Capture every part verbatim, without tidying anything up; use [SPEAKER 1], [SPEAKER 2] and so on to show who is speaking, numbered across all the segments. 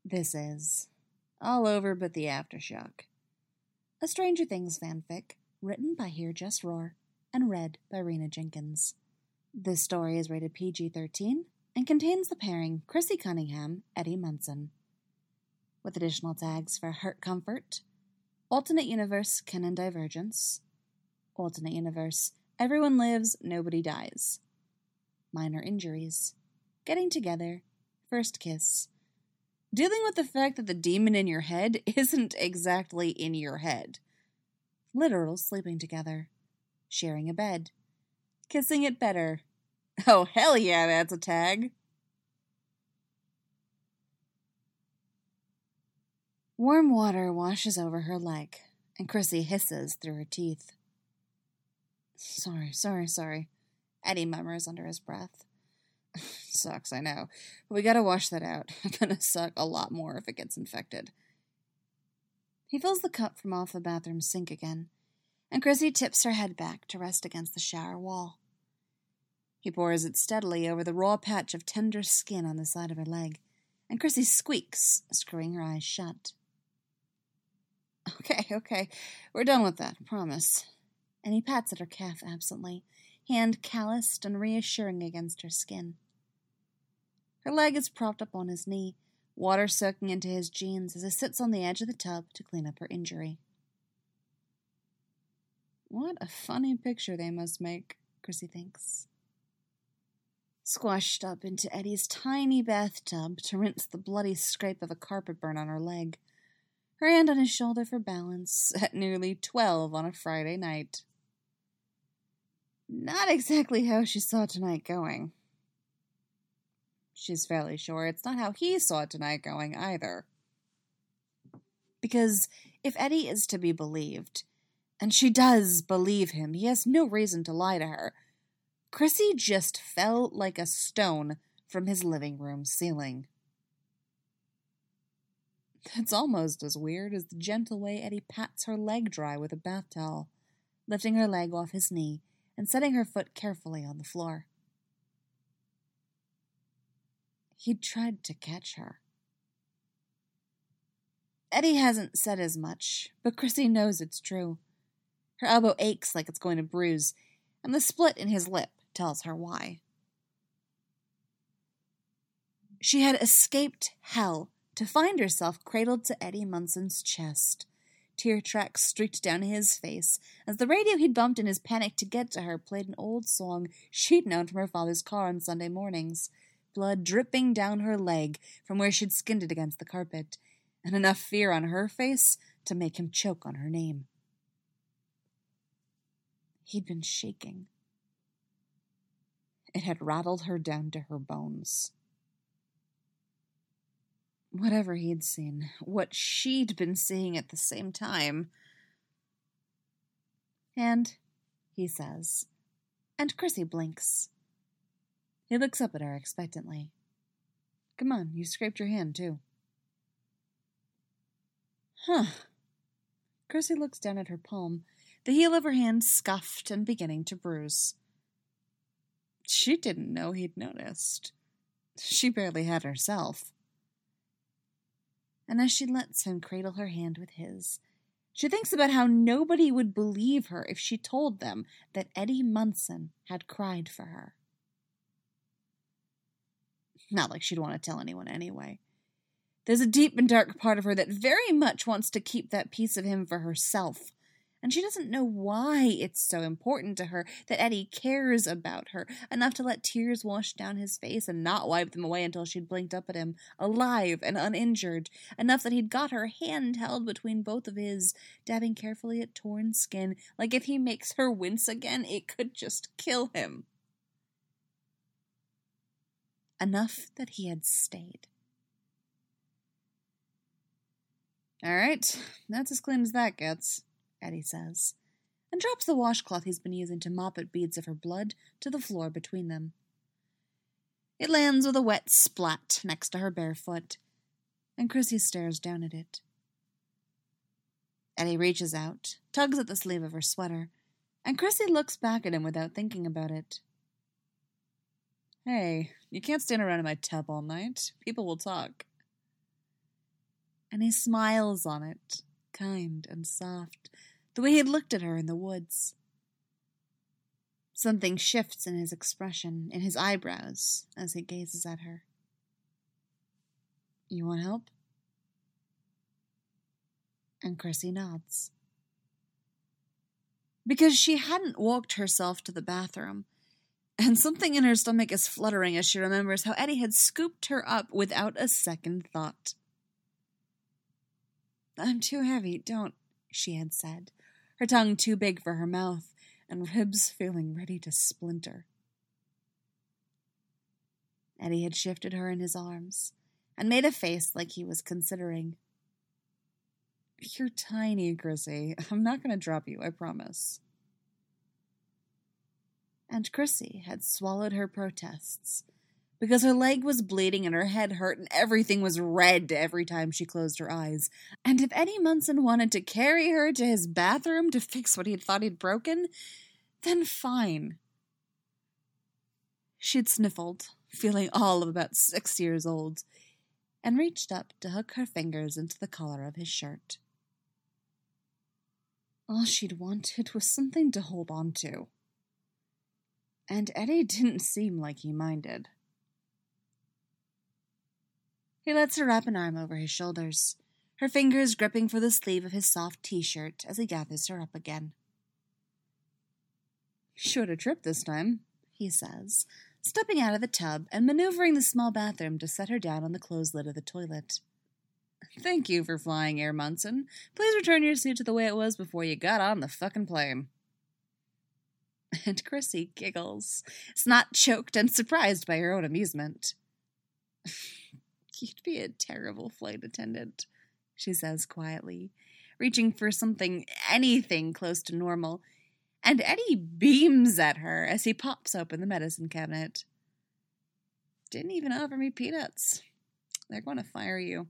[SPEAKER 1] This is All Over But the Aftershock, a Stranger Things fanfic written by Hear Just Roar and read by Rena Jenkins. This story is rated P G thirteen and contains the pairing Chrissy Cunningham, Eddie Munson, with additional tags for Hurt Comfort, Alternate Universe Canon Divergence, Alternate Universe Everyone Lives, Nobody Dies, Minor Injuries, Getting Together, First Kiss, Dealing with the fact that the demon in your head isn't exactly in your head, Literal Sleeping Together, Sharing a Bed, Kissing It Better. Oh, hell yeah, that's a tag. Warm water washes over her leg, and Chrissy hisses through her teeth. Sorry, sorry, sorry, Eddie murmurs under his breath. Sucks, I know, but we gotta wash that out. It's gonna suck a lot more if it gets infected. He fills the cup from off the bathroom sink again, and Chrissy tips her head back to rest against the shower wall. He pours it steadily over the raw patch of tender skin on the side of her leg, and Chrissy squeaks, screwing her eyes shut. Okay, okay, we're done with that, I promise. And he pats at her calf absently, hand calloused and reassuring against her skin. Her leg is propped up on his knee, water soaking into his jeans as he sits on the edge of the tub to clean up her injury. What a funny picture they must make, Chrissy thinks. Squashed up into Eddie's tiny bathtub to rinse the bloody scrape of a carpet burn on her leg, her hand on his shoulder for balance at nearly twelve on a Friday night. Not exactly how she saw tonight going. She's fairly sure it's not how he saw tonight going either. Because if Eddie is to be believed, and she does believe him, he has no reason to lie to her, Chrissy just fell like a stone from his living room ceiling. That's almost as weird as the gentle way Eddie pats her leg dry with a bath towel, lifting her leg off his knee and setting her foot carefully on the floor. He'd tried to catch her. Eddie hasn't said as much, but Chrissy knows it's true. Her elbow aches like it's going to bruise, and the split in his lip tells her why. She had escaped hell to find herself cradled to Eddie Munson's chest. Tear tracks streaked down his face as the radio he'd bumped in his panic to get to her played an old song she'd known from her father's car on Sunday mornings, blood dripping down her leg from where she'd skinned it against the carpet, and enough fear on her face to make him choke on her name. He'd been shaking. It had rattled her down to her bones. Whatever he'd seen, what she'd been seeing at the same time. And, he says, and Chrissy blinks. He looks up at her expectantly. Come on, you scraped your hand, too. Huh. Chrissy looks down at her palm, the heel of her hand scuffed and beginning to bruise. She didn't know he'd noticed. She barely had herself. And as she lets him cradle her hand with his, she thinks about how nobody would believe her if she told them that Eddie Munson had cried for her. Not like she'd want to tell anyone anyway. There's a deep and dark part of her that very much wants to keep that piece of him for herself, and she doesn't know why it's so important to her that Eddie cares about her, enough to let tears wash down his face and not wipe them away until she'd blinked up at him, alive and uninjured, enough that he'd got her hand held between both of his, dabbing carefully at torn skin, like if he makes her wince again, it could just kill him. Enough that he had stayed. All right, that's as clean as that gets, Eddie says, and drops the washcloth he's been using to mop at beads of her blood to the floor between them. It lands with a wet splat next to her bare foot, and Chrissy stares down at it. Eddie reaches out, tugs at the sleeve of her sweater, and Chrissy looks back at him without thinking about it. Hey, you can't stand around in my tub all night. People will talk. and he smiles on it, kind and soft, the way he had looked at her in the woods. Something shifts in his expression, in his eyebrows, as he gazes at her. You want help? And Chrissy nods. Because she hadn't walked herself to the bathroom, and something in her stomach is fluttering as she remembers how Eddie had scooped her up without a second thought. I'm too heavy, don't, she had said, her tongue too big for her mouth, and ribs feeling ready to splinter. Eddie had shifted her in his arms, and made a face like he was considering. You're tiny, Chrissy. I'm not going to drop you, I promise. And Chrissy had swallowed her protests, because her leg was bleeding and her head hurt and everything was red every time she closed her eyes. And if Eddie Munson wanted to carry her to his bathroom to fix what he had thought he'd broken, then fine. She'd sniffled, feeling all of about six years old, and reached up to hook her fingers into the collar of his shirt. All she'd wanted was something to hold on to. And Eddie didn't seem like he minded. He lets her wrap an arm over his shoulders, her fingers gripping for the sleeve of his soft t-shirt as he gathers her up again. Shorter trip this time, he says, stepping out of the tub and maneuvering the small bathroom to set her down on the closed lid of the toilet. Thank you for flying, Air Munson. Please return your suit to the way it was before you got on the fucking plane. And Chrissy giggles, snot-choked and surprised by her own amusement. You'd be a terrible flight attendant, she says quietly, reaching for something, anything close to normal, and Eddie beams at her as he pops open the medicine cabinet. Didn't even offer me peanuts. They're going to fire you.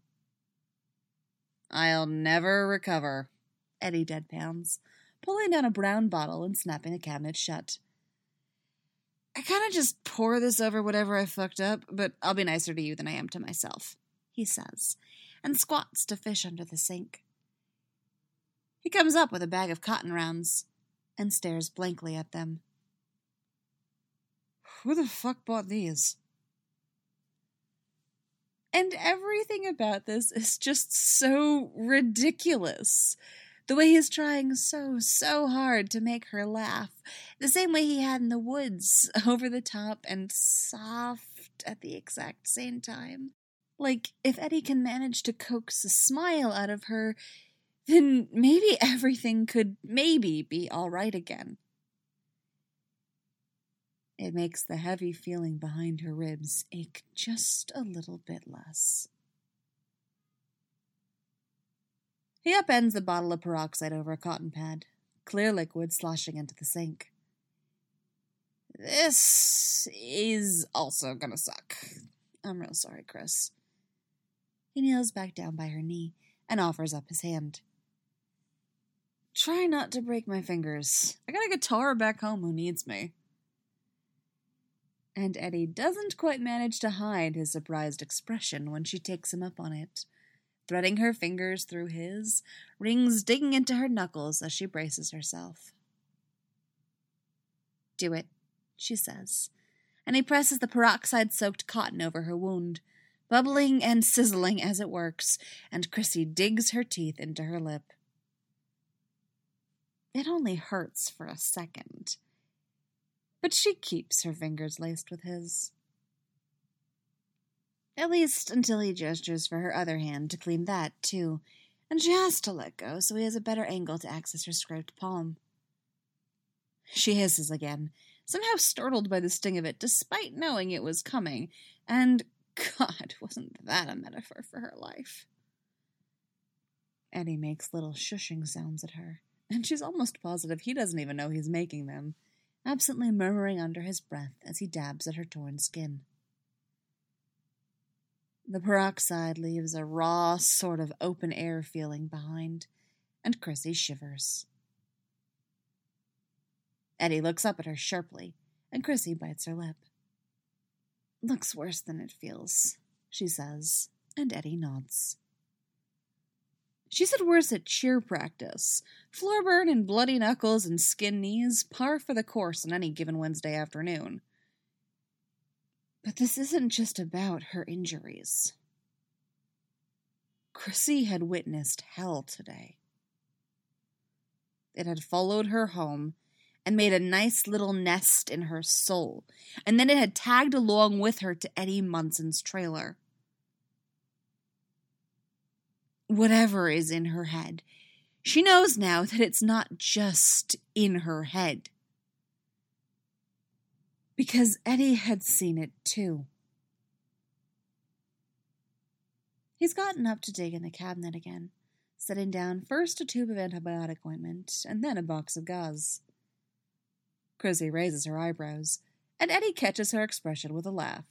[SPEAKER 1] I'll never recover, Eddie deadpans, pulling down a brown bottle and snapping the cabinet shut. I kind of just pour this over whatever I fucked up, but I'll be nicer to you than I am to myself, he says, and squats to fish under the sink. He comes up with a bag of cotton rounds and stares blankly at them. Who the fuck bought these? And everything about this is just so ridiculous. The way he's trying so, so hard to make her laugh. The same way he had in the woods, over the top and soft at the exact same time. Like, if Eddie can manage to coax a smile out of her, then maybe everything could maybe be all right again. It makes the heavy feeling behind her ribs ache just a little bit less. He upends the bottle of peroxide over a cotton pad, clear liquid sloshing into the sink. This is also gonna suck. I'm real sorry, Chris. He kneels back down by her knee and offers up his hand. Try not to break my fingers. I got a guitar back home who needs me. And Eddie doesn't quite manage to hide his surprised expression when she takes him up on it, threading her fingers through his, rings digging into her knuckles as she braces herself. Do it, she says, and he presses the peroxide-soaked cotton over her wound, bubbling and sizzling as it works, and Chrissy digs her teeth into her lip. It only hurts for a second, but she keeps her fingers laced with his. At least until he gestures for her other hand to clean that, too, and she has to let go so he has a better angle to access her scraped palm. She hisses again, somehow startled by the sting of it, despite knowing it was coming, and, God, wasn't that a metaphor for her life? Eddie makes little shushing sounds at her, and she's almost positive he doesn't even know he's making them, absently murmuring under his breath as he dabs at her torn skin. The peroxide leaves a raw, sort of open-air feeling behind, and Chrissy shivers. Eddie looks up at her sharply, and Chrissy bites her lip. Looks worse than it feels, she says, and Eddie nods. She said worse at cheer practice. Floor burn and bloody knuckles and skin knees, par for the course on any given Wednesday afternoon. But this isn't just about her injuries. Chrissy had witnessed hell today. It had followed her home and made a nice little nest in her soul, and then it had tagged along with her to Eddie Munson's trailer. Whatever is in her head, she knows now that it's not just in her head. Because Eddie had seen it too. He's gotten up to dig in the cabinet again, setting down first a tube of antibiotic ointment and then a box of gauze. Chrissy raises her eyebrows, and Eddie catches her expression with a laugh.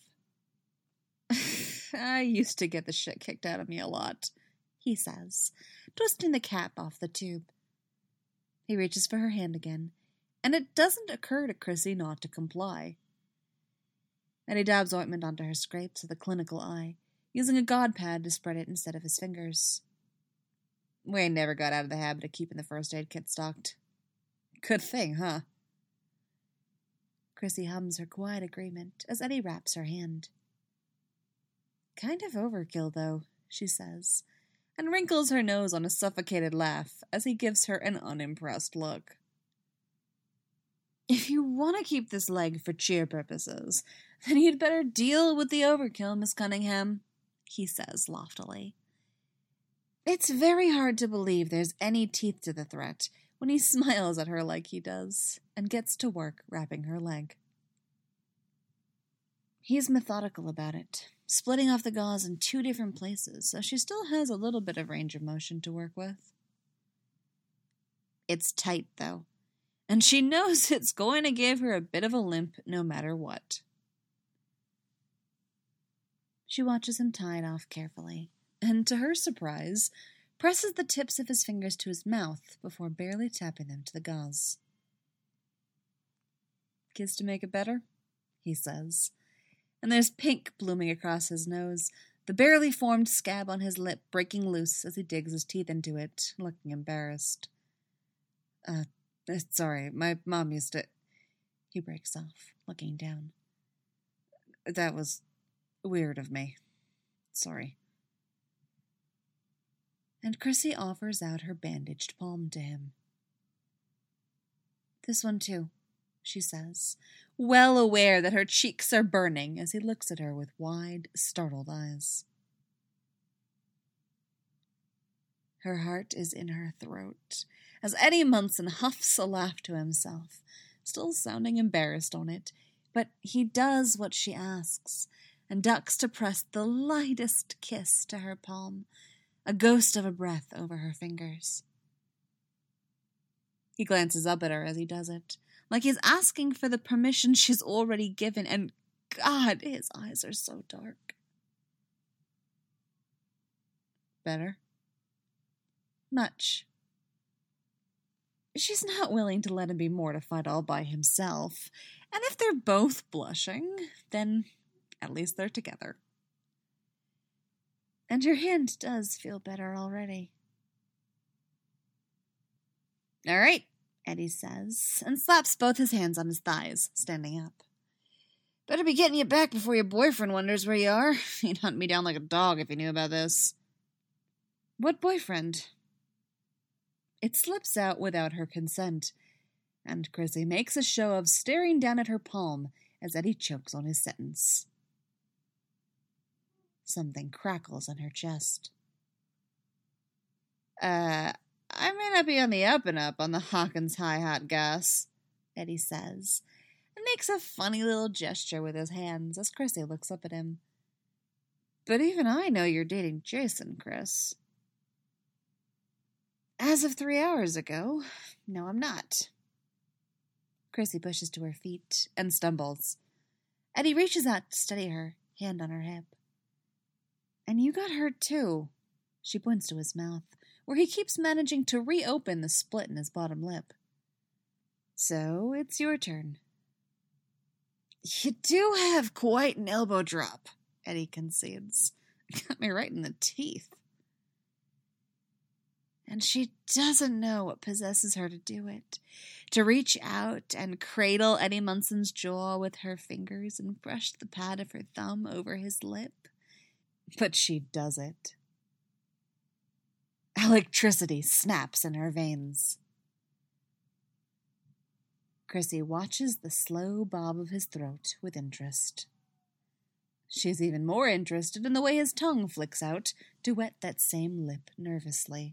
[SPEAKER 1] I used to get the shit kicked out of me a lot, he says, twisting the cap off the tube. He reaches for her hand again, and it doesn't occur to Chrissy not to comply. Eddie dabs ointment onto her scrapes with a clinical eye, using a god pad to spread it instead of his fingers. Wayne never got out of the habit of keeping the first aid kit stocked. Good thing, huh? Chrissy hums her quiet agreement as Eddie wraps her hand. Kind of overkill, though, she says, and wrinkles her nose on a suffocated laugh as he gives her an unimpressed look. If you want to keep this leg for cheer purposes, then you'd better deal with the overkill, Miss Cunningham, he says loftily. It's very hard to believe there's any teeth to the threat when he smiles at her like he does and gets to work wrapping her leg. He's methodical about it, splitting off the gauze in two different places, so she still has a little bit of range of motion to work with. It's tight, though, and she knows it's going to give her a bit of a limp no matter what. She watches him tie it off carefully, and to her surprise, presses the tips of his fingers to his mouth before barely tapping them to the gauze. Kiss to make it better, he says, and there's pink blooming across his nose, the barely formed scab on his lip breaking loose as he digs his teeth into it, looking embarrassed. Uh, sorry, my mom used to... He breaks off, looking down. That was weird of me. Sorry. And Chrissy offers out her bandaged palm to him. This one too, she says, well aware that her cheeks are burning as he looks at her with wide, startled eyes. Her heart is in her throat as Eddie Munson huffs a laugh to himself, still sounding embarrassed on it, but he does what she asks and ducks to press the lightest kiss to her palm, a ghost of a breath over her fingers. He glances up at her as he does it, like he's asking for the permission she's already given, and God, his eyes are so dark. Better? Much. She's not willing to let him be mortified all by himself, and if they're both blushing, then at least they're together. And her hand does feel better already. All right, Eddie says, and slaps both his hands on his thighs, standing up. Better be getting you back before your boyfriend wonders where you are. He'd hunt me down like a dog if he knew about this. What boyfriend? It slips out without her consent, and Chrissy makes a show of staring down at her palm as Eddie chokes on his sentence. Something crackles in her chest. Uh, I may not be on the up and up on the Hawkins High Hot Gas, Eddie says, and makes a funny little gesture with his hands as Chrissy looks up at him. But even I know you're dating Jason, Chris. As of three hours ago, no, I'm not. Chrissy pushes to her feet and stumbles. Eddie reaches out to steady her, hand on her hip. And you got hurt, too. She points to his mouth, where he keeps managing to reopen the split in his bottom lip. So, it's your turn. You do have quite an elbow drop, Eddie concedes. Got me right in the teeth. And she doesn't know what possesses her to do it. To reach out and cradle Eddie Munson's jaw with her fingers and brush the pad of her thumb over his lip. But she does it. Electricity snaps in her veins. Chrissy watches the slow bob of his throat with interest. She's even more interested in the way his tongue flicks out to wet that same lip nervously.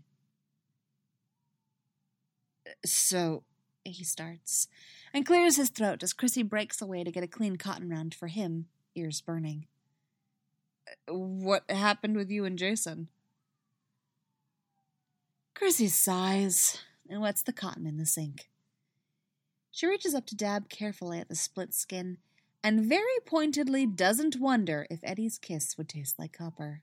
[SPEAKER 1] So, he starts, and clears his throat as Chrissy breaks away to get a clean cotton round for him, ears burning. What happened with you and Jason? Chrissy sighs and wets the cotton in the sink. She reaches up to dab carefully at the split skin, and very pointedly doesn't wonder if Eddie's kiss would taste like copper.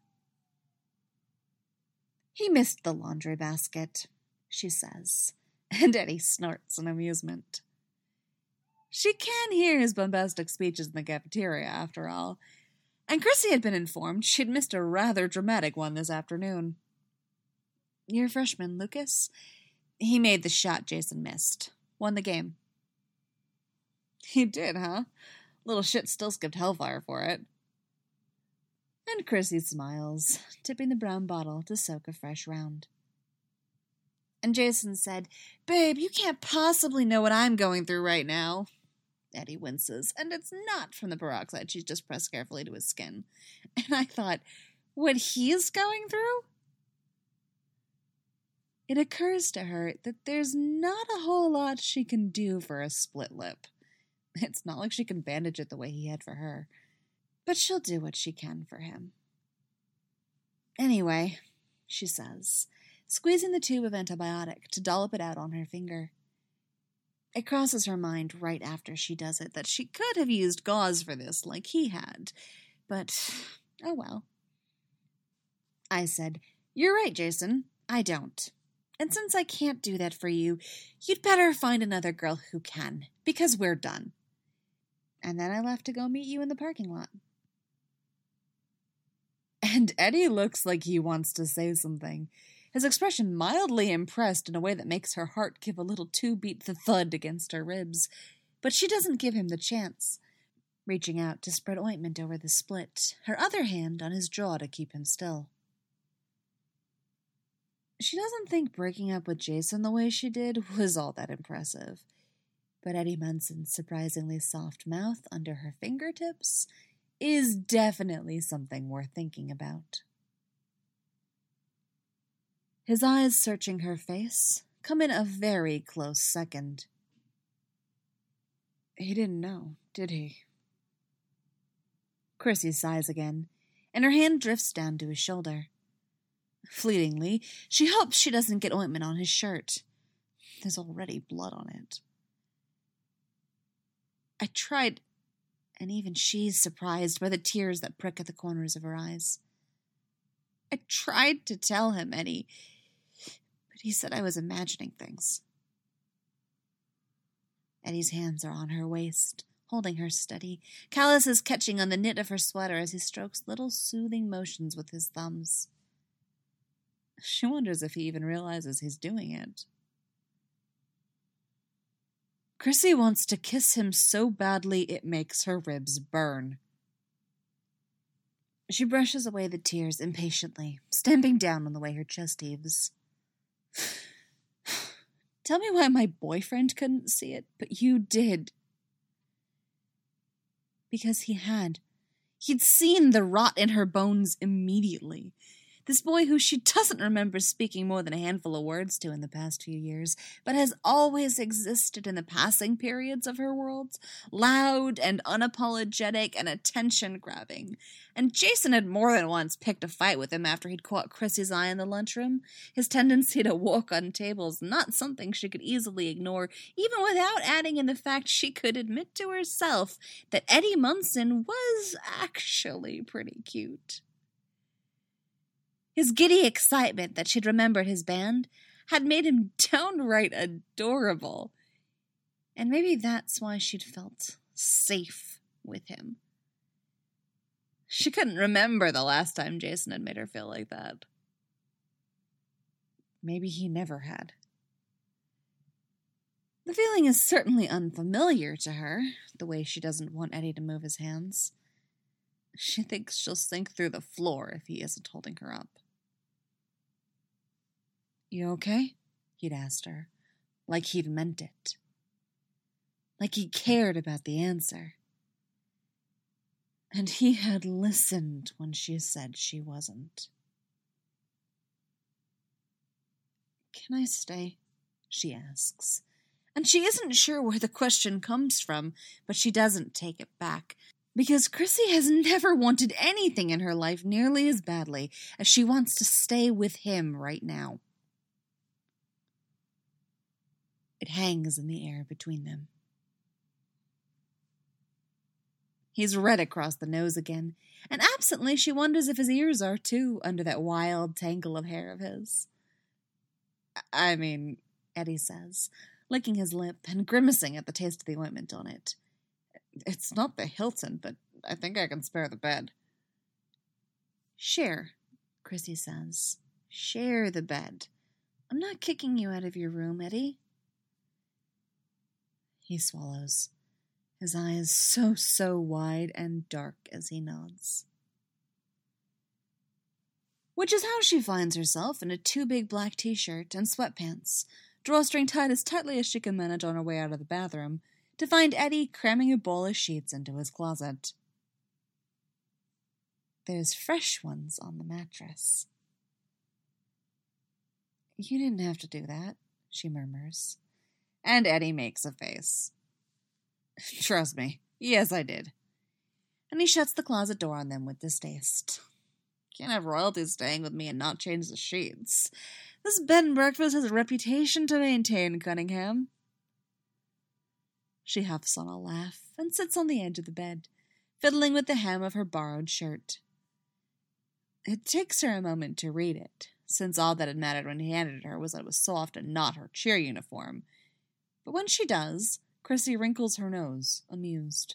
[SPEAKER 1] He missed the laundry basket, she says, and Eddie snorts in amusement. She can hear his bombastic speeches in the cafeteria, after all, and Chrissy had been informed she'd missed a rather dramatic one this afternoon. Your freshman, Lucas? He made the shot Jason missed. Won the game. He did, huh? Little shit still skipped Hellfire for it. And Chrissy smiles, tipping the brown bottle to soak a fresh round. And Jason said, Babe, you can't possibly know what I'm going through right now. Eddie winces, and it's not from the peroxide she's just pressed carefully to his skin. And I thought, what he's going through? It occurs to her that there's not a whole lot she can do for a split lip. It's not like she can bandage it the way he had for her. But she'll do what she can for him. Anyway, she says, squeezing the tube of antibiotic to dollop it out on her finger. It crosses her mind right after she does it that she could have used gauze for this like he had. But, oh well. I said, You're right, Jason. I don't. And since I can't do that for you, you'd better find another girl who can, because we're done. And then I left to go meet you in the parking lot. And Eddie looks like he wants to say something, his expression mildly impressed in a way that makes her heart give a little two-beat thud against her ribs. But she doesn't give him the chance, reaching out to spread ointment over the split, her other hand on his jaw to keep him still. She doesn't think breaking up with Jason the way she did was all that impressive. But Eddie Munson's surprisingly soft mouth under her fingertips is definitely something worth thinking about. His eyes searching her face come in a very close second. He didn't know, did he? Chrissy sighs again, and her hand drifts down to his shoulder. Fleetingly, she hopes she doesn't get ointment on his shirt. There's already blood on it. I tried, and even she's surprised by the tears that prick at the corners of her eyes. I tried to tell him, Eddie, but he said I was imagining things. Eddie's hands are on her waist, holding her steady, calluses catching on the knit of her sweater as he strokes little soothing motions with his thumbs. She wonders if he even realizes he's doing it. Chrissy wants to kiss him so badly it makes her ribs burn. She brushes away the tears impatiently, stamping down on the way her chest heaves. Tell me why my boyfriend couldn't see it, but you did. Because he had. He'd seen the rot in her bones immediately. This boy who she doesn't remember speaking more than a handful of words to in the past few years, but has always existed in the passing periods of her worlds, loud and unapologetic and attention-grabbing. And Jason had more than once picked a fight with him after he'd caught Chrissy's eye in the lunchroom. His tendency to walk on tables, not something she could easily ignore, even without adding in the fact she could admit to herself that Eddie Munson was actually pretty cute. His giddy excitement that she'd remembered his band had made him downright adorable. And maybe that's why she'd felt safe with him. She couldn't remember the last time Jason had made her feel like that. maybe he never had. The feeling is certainly unfamiliar to her, the way she doesn't want Eddie to move his hands. She thinks she'll sink through the floor if he isn't holding her up. You okay? He'd asked her, like he'd meant it. Like he cared about the answer. And he had listened when she said she wasn't. Can I stay? She asks. And she isn't sure where the question comes from, but she doesn't take it back. Because Chrissy has never wanted anything in her life nearly as badly as she wants to stay with him right now. It hangs in the air between them. He's red across the nose again, and absently she wonders if his ears are too, under that wild tangle of hair of his. I mean, Eddie says, licking his lip and grimacing at the taste of the ointment on it. It's not the Hilton, but I think I can spare the bed. Share, Chrissy says. Share the bed. I'm not kicking you out of your room, Eddie. He swallows, his eyes so, so wide and dark as he nods. Which is how she finds herself in a too-big black t-shirt and sweatpants, drawstring tied as tightly as she can manage on her way out of the bathroom, to find Eddie cramming a bowl of sheets into his closet. There's fresh ones on the mattress. You didn't have to do that, she murmurs. And Eddie makes a face. Trust me, yes I did. And he shuts the closet door on them with distaste. Can't have royalty staying with me and not change the sheets. This bed and breakfast has a reputation to maintain, Cunningham. She huffs on a laugh and sits on the edge of the bed, fiddling with the hem of her borrowed shirt. It takes her a moment to read it, since all that had mattered when he handed it her was that it was soft and not her cheer uniform. But when she does, Chrissy wrinkles her nose, amused.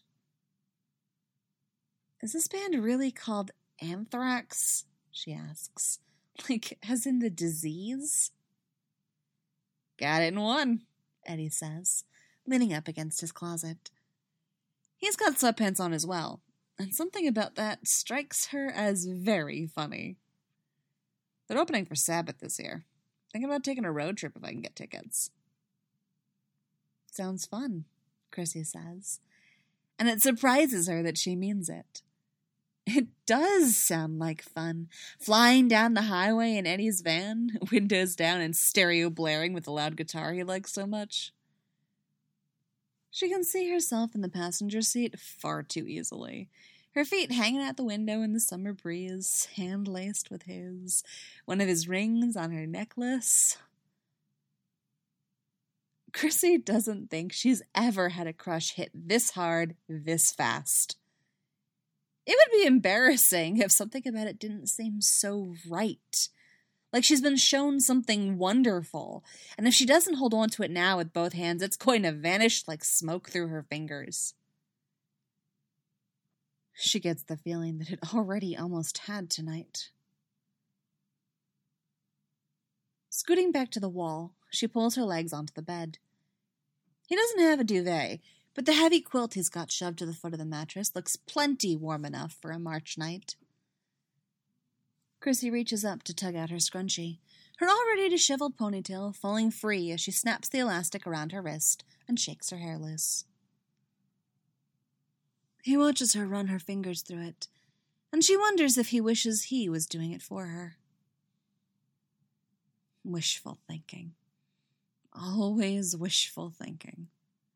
[SPEAKER 1] Is this band really called Anthrax? She asks. Like, as in the disease? Got it in one, Eddie says, leaning up against his closet. He's got sweatpants on as well, and something about that strikes her as very funny. They're opening for Sabbath this year. Thinking about taking a road trip if I can get tickets. Sounds fun, Chrissy says, and it surprises her that she means it. It does sound like fun, flying down the highway in Eddie's van, windows down and stereo blaring with the loud guitar he likes so much. She can see herself in the passenger seat far too easily, her feet hanging out the window in the summer breeze, hand laced with his, one of his rings on her necklace. Chrissy doesn't think she's ever had a crush hit this hard, this fast. It would be embarrassing if something about it didn't seem so right. Like she's been shown something wonderful, and if she doesn't hold on to it now with both hands, it's going to vanish like smoke through her fingers. She gets the feeling that it already almost had tonight. Scooting back to the wall, she pulls her legs onto the bed. He doesn't have a duvet, but the heavy quilt he's got shoved to the foot of the mattress looks plenty warm enough for a March night. Chrissy reaches up to tug out her scrunchie, her already disheveled ponytail falling free as she snaps the elastic around her wrist and shakes her hair loose. He watches her run her fingers through it, and she wonders if he wishes he was doing it for her. Wishful thinking. Always wishful thinking.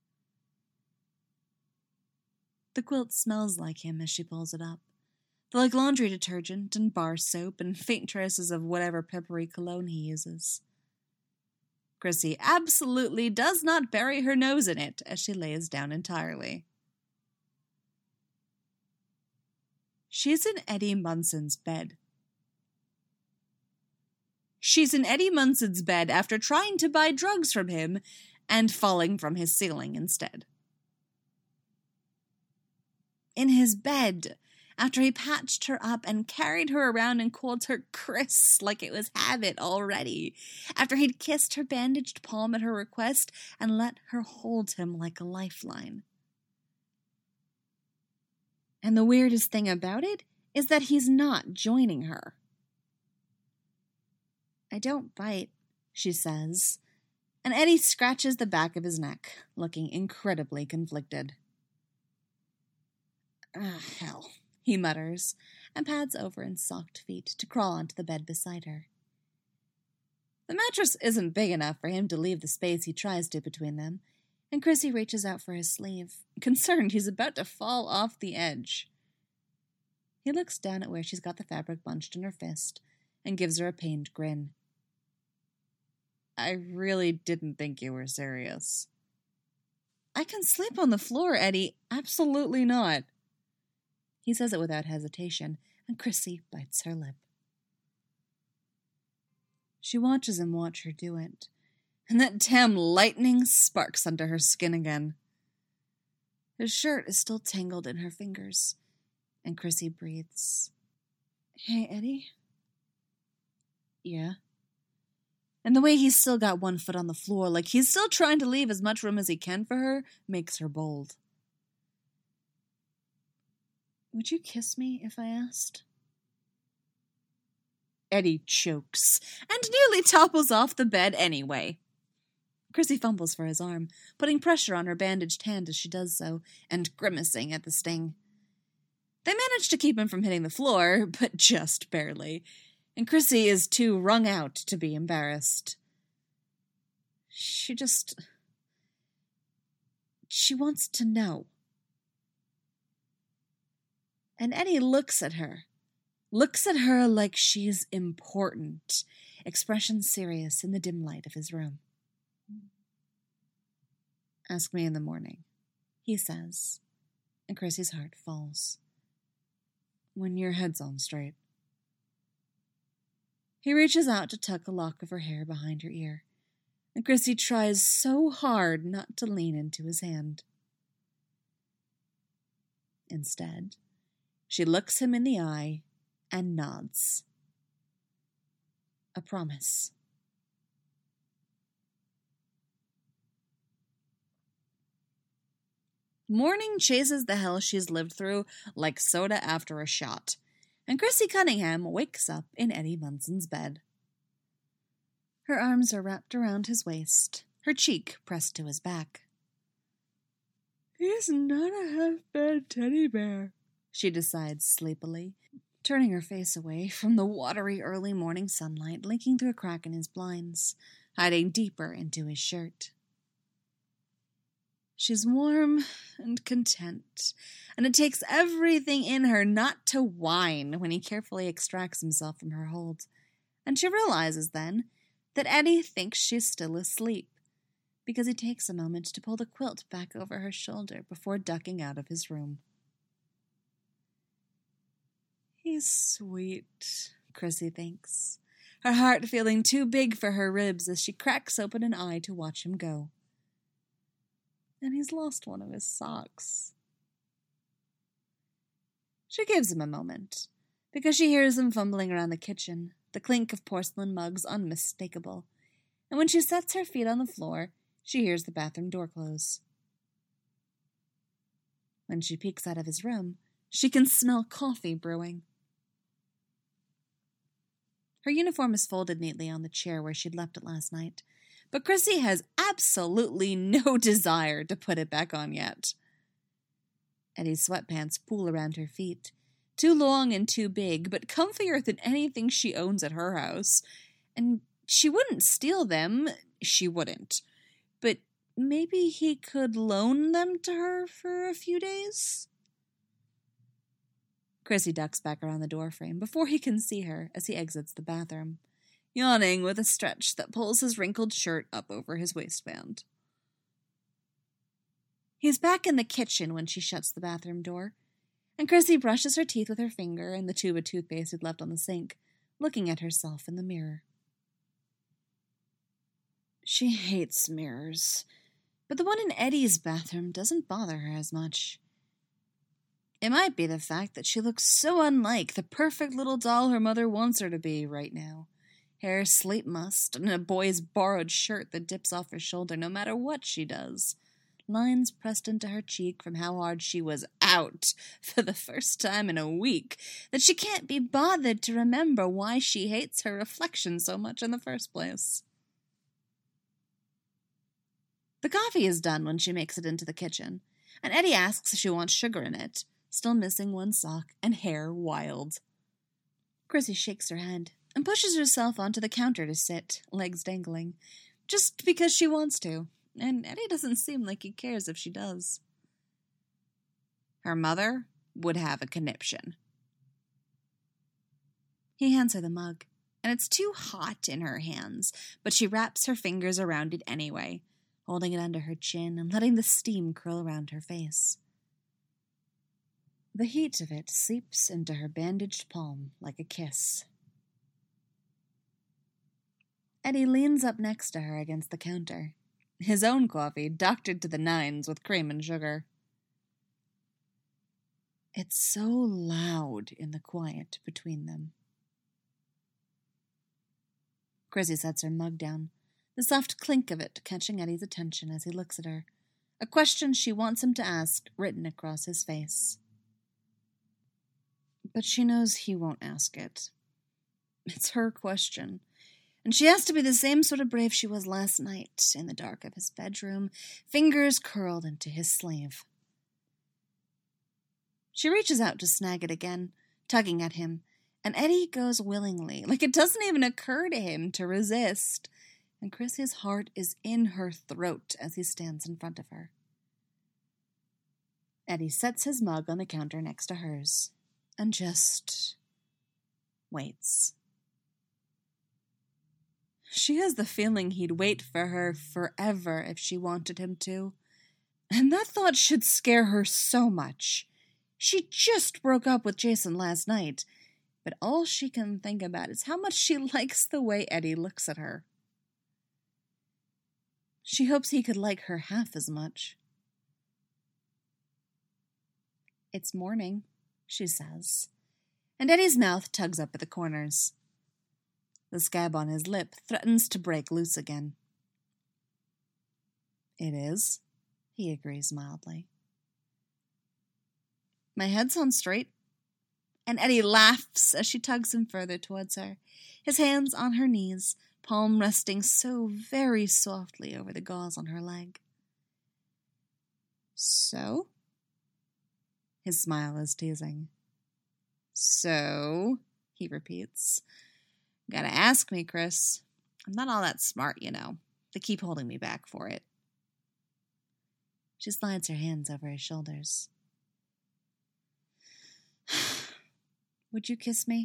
[SPEAKER 1] The quilt smells like him as she pulls it up, like laundry detergent and bar soap and faint traces of whatever peppery cologne he uses. Chrissy absolutely does not bury her nose in it as she lays down entirely. She's in Eddie Munson's bed. She's in Eddie Munson's bed after trying to buy drugs from him and falling from his ceiling instead. In his bed, after he patched her up and carried her around and called her Chris like it was habit already, after he'd kissed her bandaged palm at her request and let her hold him like a lifeline. And the weirdest thing about it is that he's not joining her. "I don't bite," she says, and Eddie scratches the back of his neck, looking incredibly conflicted. "Ah, hell," he mutters, and pads over in soft feet to crawl onto the bed beside her. The mattress isn't big enough for him to leave the space he tries to between them, and Chrissy reaches out for his sleeve, concerned he's about to fall off the edge. He looks down at where she's got the fabric bunched in her fist and gives her a pained grin. "I really didn't think you were serious." "I can sleep on the floor, Eddie. Absolutely not." He says it without hesitation, and Chrissy bites her lip. She watches him watch her do it, and that damn lightning sparks under her skin again. His shirt is still tangled in her fingers, and Chrissy breathes. "Hey, Eddie?" "Yeah?" And the way he's still got one foot on the floor, like he's still trying to leave as much room as he can for her, makes her bold. "Would you kiss me if I asked?" Eddie chokes and nearly topples off the bed anyway. Chrissy fumbles for his arm, putting pressure on her bandaged hand as she does so, and grimacing at the sting. They manage to keep him from hitting the floor, but just barely, and Chrissy is too wrung out to be embarrassed. She just... She wants to know. And Eddie looks at her. Looks at her like she's important, expression serious in the dim light of his room. "Ask me in the morning," he says, and Chrissy's heart falls. "When your head's on straight." He reaches out to tuck a lock of her hair behind her ear, and Chrissy tries so hard not to lean into his hand. Instead, she looks him in the eye and nods. A promise. Morning chases the hell she's lived through like soda after a shot, and Chrissy Cunningham wakes up in Eddie Munson's bed. Her arms are wrapped around his waist, her cheek pressed to his back. "He's not a half-fed teddy bear," she decides sleepily, turning her face away from the watery early morning sunlight leaking through a crack in his blinds, hiding deeper into his shirt. She's warm and content, and it takes everything in her not to whine when he carefully extracts himself from her hold. And she realizes then that Eddie thinks she's still asleep, because he takes a moment to pull the quilt back over her shoulder before ducking out of his room. He's sweet, Chrissy thinks, her heart feeling too big for her ribs as she cracks open an eye to watch him go. And he's lost one of his socks. She gives him a moment, because she hears him fumbling around the kitchen, the clink of porcelain mugs unmistakable, and when she sets her feet on the floor, she hears the bathroom door close. When she peeks out of his room, she can smell coffee brewing. Her uniform is folded neatly on the chair where she'd left it last night, but Chrissy has absolutely no desire to put it back on yet. Eddie's sweatpants pool around her feet, too long and too big, but comfier than anything she owns at her house. And she wouldn't steal them, she wouldn't. But maybe he could loan them to her for a few days? Chrissy ducks back around the doorframe before he can see her as he exits the bathroom, yawning with a stretch that pulls his wrinkled shirt up over his waistband. He's back in the kitchen when she shuts the bathroom door, and Chrissy brushes her teeth with her finger and the tube of toothpaste he'd left on the sink, looking at herself in the mirror. She hates mirrors, but the one in Eddie's bathroom doesn't bother her as much. It might be the fact that she looks so unlike the perfect little doll her mother wants her to be right now. Hair sleep mussed, and a boy's borrowed shirt that dips off her shoulder no matter what she does. Lines pressed into her cheek from how hard she was out for the first time in a week, that she can't be bothered to remember why she hates her reflection so much in the first place. The coffee is done when she makes it into the kitchen, and Eddie asks if she wants sugar in it, still missing one sock and hair wild. Chrissy shakes her head and pushes herself onto the counter to sit, legs dangling, just because she wants to, and Eddie doesn't seem like he cares if she does. Her mother would have a conniption. He hands her the mug, and it's too hot in her hands, but she wraps her fingers around it anyway, holding it under her chin and letting the steam curl around her face. The heat of it seeps into her bandaged palm like a kiss. Eddie leans up next to her against the counter, his own coffee doctored to the nines with cream and sugar. It's so loud in the quiet between them. Chrissy sets her mug down, the soft clink of it catching Eddie's attention as he looks at her, a question she wants him to ask written across his face. But she knows he won't ask it. It's her question, and she has to be the same sort of brave she was last night in the dark of his bedroom, fingers curled into his sleeve. She reaches out to snag it again, tugging at him, and Eddie goes willingly, like it doesn't even occur to him to resist, and Chrissy's heart is in her throat as he stands in front of her. Eddie sets his mug on the counter next to hers, and just waits. She has the feeling he'd wait for her forever if she wanted him to, and that thought should scare her so much. She just broke up with Jason last night, but all she can think about is how much she likes the way Eddie looks at her. She hopes he could like her half as much. It's morning, she says, and Eddie's mouth tugs up at the corners. The scab on his lip threatens to break loose again. It is, he agrees mildly. My head's on straight. And Eddie laughs as she tugs him further towards her, his hands on her knees, palm resting so very softly over the gauze on her leg. So? His smile is teasing. So, he repeats. Gotta ask me, Chris. I'm not all that smart, you know. They keep holding me back for it. She slides her hands over his shoulders. Would you kiss me?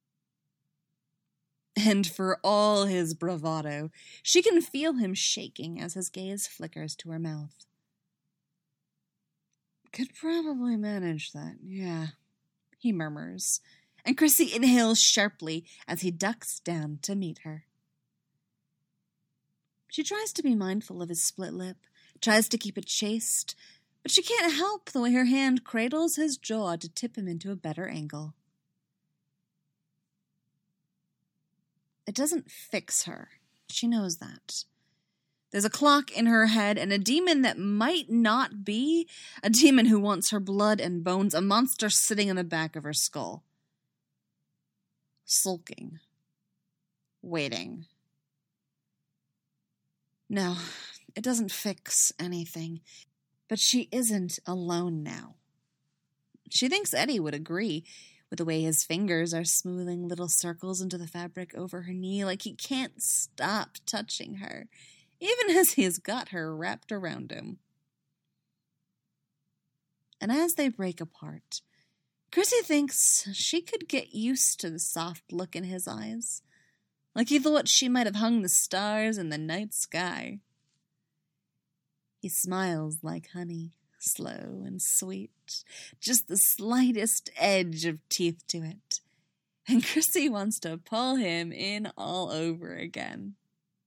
[SPEAKER 1] And for all his bravado, she can feel him shaking as his gaze flickers to her mouth. Could probably manage that, yeah, he murmurs, and Chrissy inhales sharply as he ducks down to meet her. She tries to be mindful of his split lip, tries to keep it chaste, but she can't help the way her hand cradles his jaw to tip him into a better angle. It doesn't fix her. She knows that. There's a clock in her head and a demon that might not be, a demon who wants her blood and bones, a monster sitting in the back of her skull. Sulking. Waiting. No, it doesn't fix anything. But she isn't alone now. She thinks Eddie would agree, with the way his fingers are smoothing little circles into the fabric over her knee, like he can't stop touching her, even as he's got her wrapped around him. And as they break apart, Chrissy thinks she could get used to the soft look in his eyes, like he thought she might have hung the stars in the night sky. He smiles like honey, slow and sweet, just the slightest edge of teeth to it. And Chrissy wants to pull him in all over again.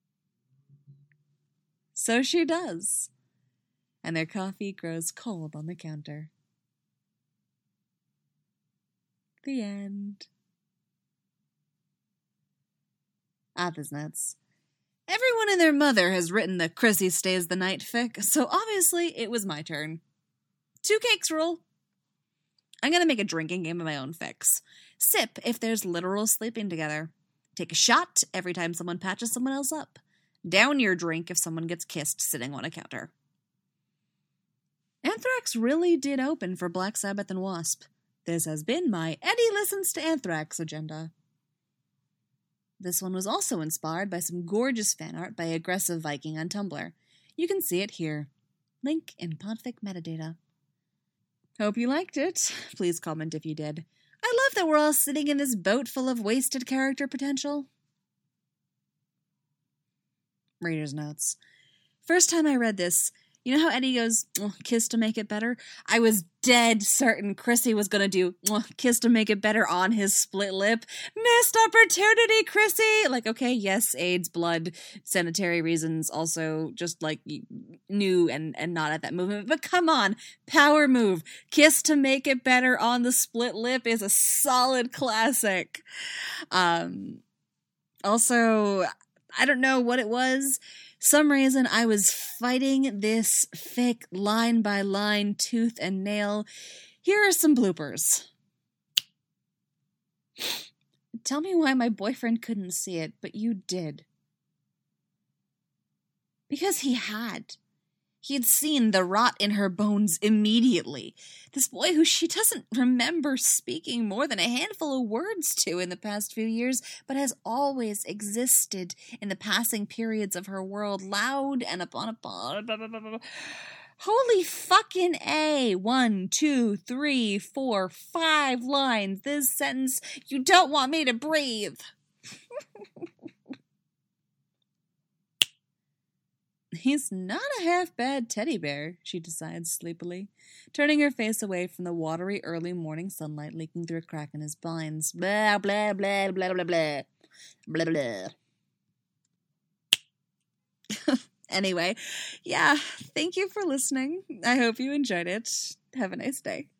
[SPEAKER 1] So she does, and their coffee grows cold on the counter. The end. Author's notes. Everyone and their mother has written the Chrissy Stays the Night fic, so obviously it was my turn. Two cakes rule. I'm going to make a drinking game of my own fics. Sip if there's literal sleeping together. Take a shot every time someone patches someone else up. Down your drink if someone gets kissed sitting on a counter. Anthrax really did open for Black Sabbath and Wasp. This has been my Eddie Listens to Anthrax agenda. This one was also inspired by some gorgeous fan art by Aggressive Viking on Tumblr. You can see it here. Link in Podfic metadata. Hope you liked it. Please comment if you did. I love that we're all sitting in this boat full of wasted character potential. Reader's notes. First time I read this, you know how Eddie goes, oh, kiss to make it better? I was dead certain Chrissy was going to do oh, kiss to make it better on his split lip. Missed opportunity, Chrissy! Like, okay, yes, AIDS, blood, sanitary reasons, also just like new and, and not at that movement. But come on, power move. Kiss to make it better on the split lip is a solid classic. Um, also, I don't know what it was. Some reason I was fighting this fic line by line, tooth and nail. Here are some bloopers. Tell me why my boyfriend couldn't see it, but you did. Because he had. He had seen the rot in her bones immediately. This boy who she doesn't remember speaking more than a handful of words to in the past few years, but has always existed in the passing periods of her world, loud and upon upon. Blah, blah, blah, blah. Holy fucking A. One, two, three, four, five lines. This sentence, you don't want me to breathe. He's not a half-bad teddy bear, she decides sleepily, turning her face away from the watery early morning sunlight leaking through a crack in his blinds. Blah, blah, blah, blah, blah, blah. Blah, blah. Anyway, yeah, thank you for listening. I hope you enjoyed it. Have a nice day.